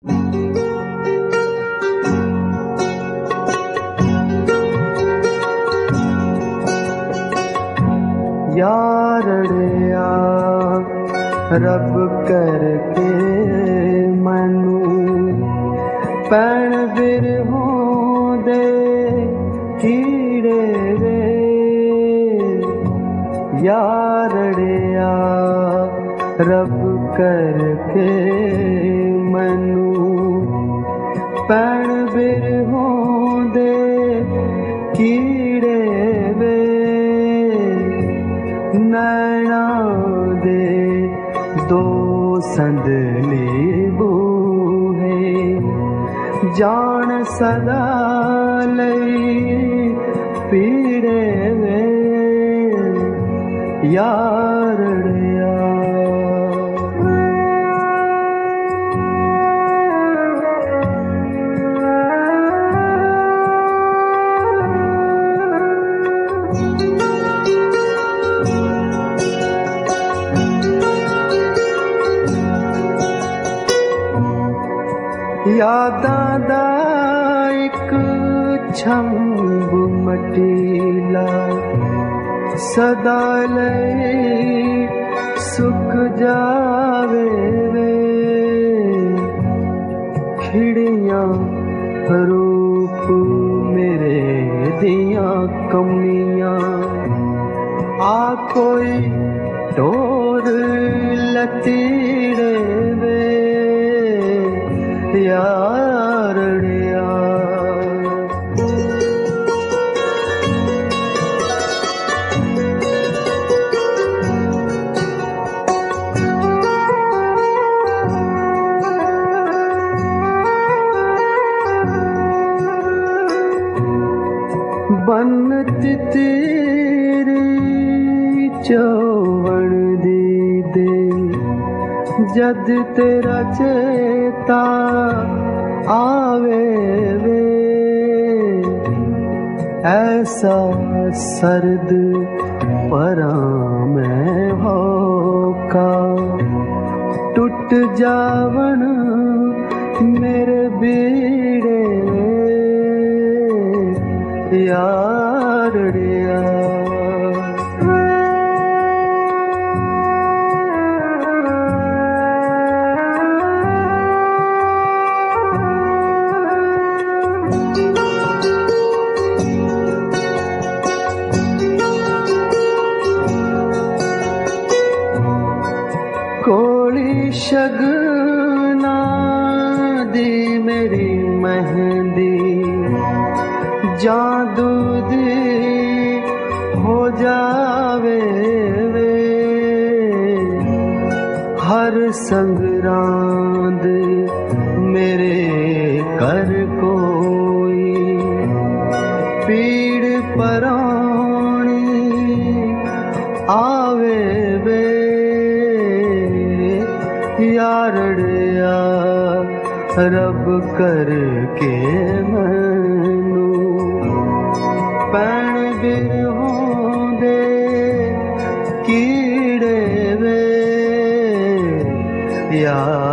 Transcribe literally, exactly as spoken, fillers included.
यारड़िया रब करके मैनू पैण बिरहों दे कीड़े वे। यारड़िया रब करके मैनू पैण बिरहों दे कीड़े वे। नैना दे दो संदली बूहे जान सदा लई पीड़े वे। यारड़िया यादां दा इक छंब मटीला सदा लई सुक जावे वे। खिड़ियां रूप मेरे दियां कमियां आ कोई टोर लतीड़े वे। यारड़िया बन तितेरी चौवण दी दे जद तेरा चेता आवे वे। ऐसा सर्द परां मैं होका टूट जावन मेरे बीड़े। यारड़िया कोली शगना दी मेरी मेहंदी जादू दी हो जावे वे। हर संगरांद मेरे कर कोई पीड़ परानी आवे वे। यारड़िया रब करके मैनू पैण बिरहों दे कीड़े वे। यार